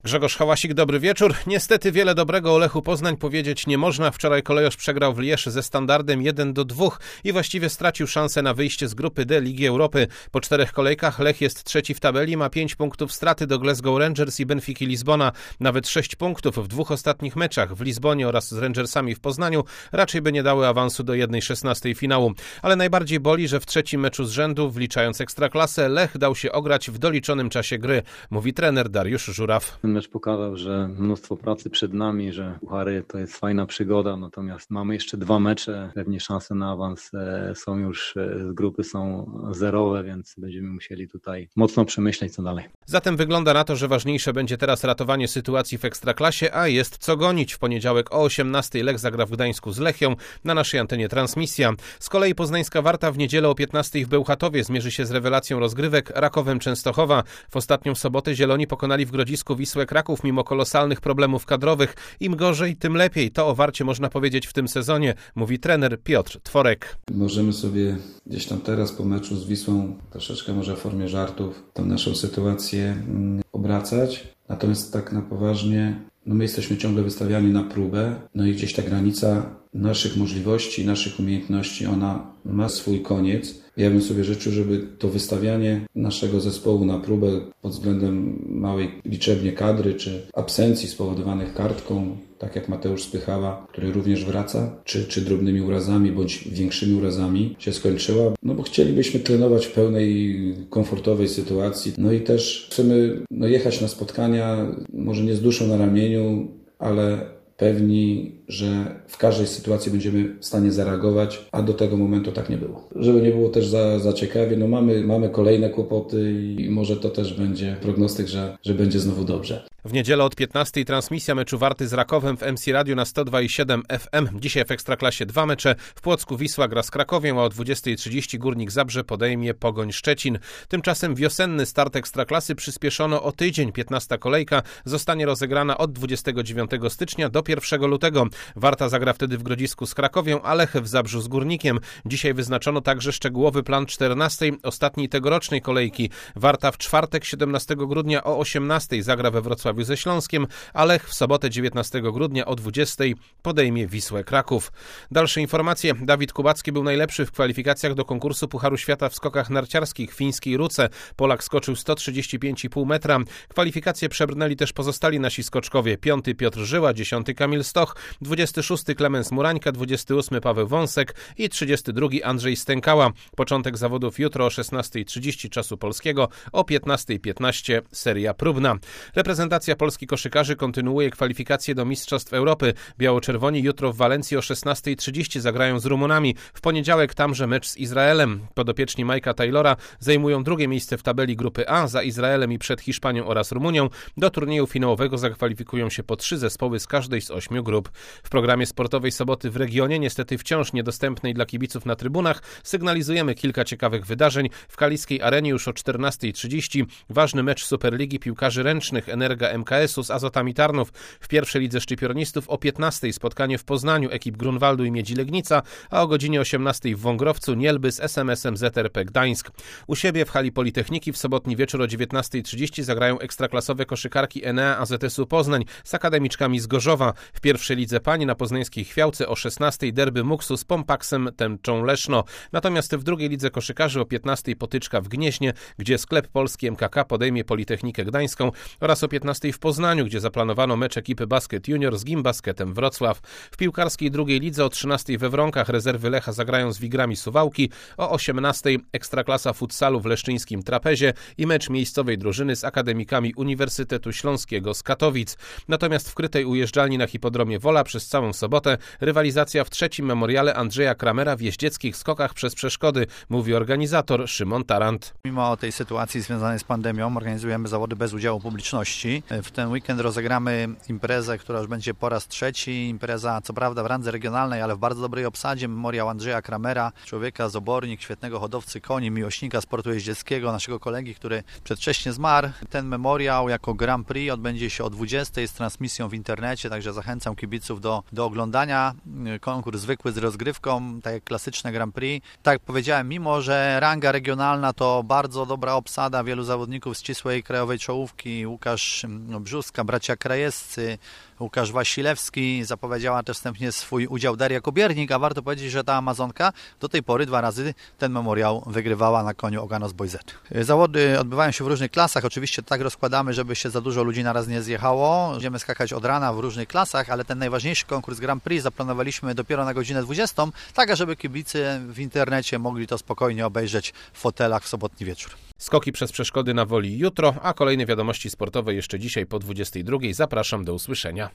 Grzegorz Hałasik, dobry wieczór. Niestety wiele dobrego o Lechu Poznań powiedzieć nie można. Wczoraj Kolejorz przegrał w Lierz ze Standardem 1-2 i właściwie stracił szansę na wyjście z grupy D Ligi Europy. Po 4 kolejkach Lech jest trzeci w tabeli, ma 5 punktów straty do Glasgow Rangers i Benfiki Lizbona. Nawet 6 punktów w 2 ostatnich meczach w Lizbonie oraz z Rangersami w Poznaniu raczej by nie dały awansu do 1/16 finału. Ale najbardziej boli, że w trzecim meczu z rzędu, wliczając Ekstraklasę, Lech dał się ograć w doliczonym czasie gry, mówi trener Dariusz Żuraw. Ten mecz pokazał, że mnóstwo pracy przed nami, że puchary to jest fajna przygoda, natomiast mamy jeszcze 2 mecze, pewnie szanse na awans są już z grupy są zerowe, więc będziemy musieli tutaj mocno przemyśleć co dalej. Zatem wygląda na to, że ważniejsze będzie teraz ratowanie sytuacji w Ekstraklasie, a jest co gonić. W poniedziałek o 18:00 Lech zagra w Gdańsku z Lechią, na naszej antenie transmisja. Z kolei poznańska Warta w niedzielę o 15:00 w Bełchatowie zmierzy się z rewelacją rozgrywek Rakowem Częstochowa. W ostatnią sobotę Zieloni pokonali w Grodzisku Wisłę Kraków mimo kolosalnych problemów kadrowych. Im gorzej, tym lepiej. To o Warcie można powiedzieć w tym sezonie, mówi trener Piotr Tworek. Możemy sobie gdzieś tam teraz po meczu z Wisłą troszeczkę może w formie żartów tą naszą sytuację obracać. Natomiast tak na poważnie, my jesteśmy ciągle wystawiani na próbę, i gdzieś ta granica naszych możliwości, naszych umiejętności, ona ma swój koniec. Ja bym sobie życzył, żeby to wystawianie naszego zespołu na próbę pod względem małej liczebnie kadry, czy absencji spowodowanych kartką, tak jak Mateusz Spychała, który również wraca, czy drobnymi urazami, bądź większymi urazami się skończyła. Bo chcielibyśmy trenować w pełnej, komfortowej sytuacji. I też chcemy jechać na spotkania, może nie z duszą na ramieniu, ale pewni, że w każdej sytuacji będziemy w stanie zareagować, a do tego momentu tak nie było. Żeby nie było też za ciekawie, mamy kolejne kłopoty i może to też będzie prognostyk, że będzie znowu dobrze. W niedzielę od 15:00 transmisja meczu Warty z Rakowem w MC Radio na 102,7 FM. Dzisiaj w Ekstraklasie 2 mecze. W Płocku Wisła gra z Krakowią, a o 20:30 Górnik Zabrze podejmie Pogoń Szczecin. Tymczasem wiosenny start Ekstraklasy przyspieszono o tydzień. 15. kolejka zostanie rozegrana od 29 stycznia do 1 lutego. Warta zagra wtedy w Grodzisku z Krakowią, a Lech w Zabrzu z Górnikiem. Dzisiaj wyznaczono także szczegółowy plan 14. ostatniej tegorocznej kolejki. Warta w czwartek 17 grudnia o 18:00 zagra we Wrocławiu ze Śląskiem, a Lech w sobotę 19 grudnia o 20:00 podejmie Wisłę Kraków. Dalsze informacje. Dawid Kubacki był najlepszy w kwalifikacjach do konkursu Pucharu Świata w skokach narciarskich w fińskiej Ruce. Polak skoczył 135,5 metra. Kwalifikacje przebrnęli też pozostali nasi skoczkowie. 5. Piotr Żyła, 10. Kamil Stoch, 26. Klemens Murańka, 28. Paweł Wąsek i 32. Andrzej Stękała. Początek zawodów jutro o 16:30 czasu polskiego, o 15:15 seria próbna. Reprezentacja polskich koszykarzy kontynuuje kwalifikacje do Mistrzostw Europy. Biało-czerwoni jutro w Walencji o 16:30 zagrają z Rumunami. W poniedziałek tamże mecz z Izraelem. Podopieczni Mike'a Taylora zajmują drugie miejsce w tabeli grupy A za Izraelem i przed Hiszpanią oraz Rumunią. Do turnieju finałowego zakwalifikują się po 3 zespoły z każdej z 8 grup. W programie sportowej soboty w regionie, niestety wciąż niedostępnej dla kibiców na trybunach, sygnalizujemy kilka ciekawych wydarzeń. W Kaliskiej Arenie już o 14:30 ważny mecz Superligi Piłkarzy Ręcznych Energa MKS-u z Azotami Tarnów. W pierwszej lidze szczypiornistów o 15:00 spotkanie w Poznaniu ekip Grunwaldu i Miedzi Legnica, a o godzinie 18:00 w Wągrowcu Nielby z SMS-em ZRP Gdańsk. U siebie w hali Politechniki w sobotni wieczór o 19:30 zagrają ekstraklasowe koszykarki Enea AZS-u Poznań z akademiczkami z Gorzowa. W pierwszej lidze pań na poznańskiej Chwiałce o 16:00 derby Muksu z Pompaksem Tęczą Leszno. Natomiast w drugiej lidze koszykarzy o 15:00 potyczka w Gnieźnie, gdzie sklep polski MKK podejmie Politechnikę Gdańską, oraz o 15:00 w Poznaniu, gdzie zaplanowano mecz ekipy Basket Junior z Gimbasketem Wrocław. W piłkarskiej drugiej lidze o 13:00 we Wronkach rezerwy Lecha zagrają z Wigrami Suwałki, o 18:00 Ekstraklasa futsalu w leszczyńskim Trapezie i mecz miejscowej drużyny z akademikami Uniwersytetu Śląskiego z Katowic. Natomiast w krytej ujeżdżalni na hipodromie Wola przez całą sobotę rywalizacja w trzecim memoriale Andrzeja Kramera w jeździeckich skokach przez przeszkody, mówi organizator Szymon Tarant. Mimo tej sytuacji związanej z pandemią organizujemy zawody bez udziału publiczności. W ten weekend rozegramy imprezę, która już będzie po raz trzeci. Impreza co prawda w randze regionalnej, ale w bardzo dobrej obsadzie. Memoriał Andrzeja Kramera, człowieka z Obornik, świetnego hodowcy koni, miłośnika sportu jeździeckiego, naszego kolegi, który przedwcześnie zmarł. Ten memoriał jako Grand Prix odbędzie się o 20:00 z transmisją w internecie, także zachęcam kibiców do oglądania. Konkurs zwykły z rozgrywką, tak jak klasyczne Grand Prix. Tak jak powiedziałem, mimo że ranga regionalna to bardzo dobra obsada, wielu zawodników ścisłej krajowej czołówki, Łukasz Brzuska, bracia Krajewscy, Łukasz Wasilewski. Zapowiedziała też wstępnie swój udział Daria Kobiernik, a warto powiedzieć, że ta Amazonka do tej pory 2 razy ten memoriał wygrywała na koniu Oganos Boy Z. Zawody odbywają się w różnych klasach. Oczywiście tak rozkładamy, żeby się za dużo ludzi naraz nie zjechało. Będziemy skakać od rana w różnych klasach, ale ten najważniejszy konkurs Grand Prix zaplanowaliśmy dopiero na godzinę 20, tak żeby kibice w internecie mogli to spokojnie obejrzeć w fotelach w sobotni wieczór. Skoki przez przeszkody na Woli jutro, a kolejne wiadomości sportowe jeszcze dzisiaj po 22:00. Zapraszam do usłyszenia.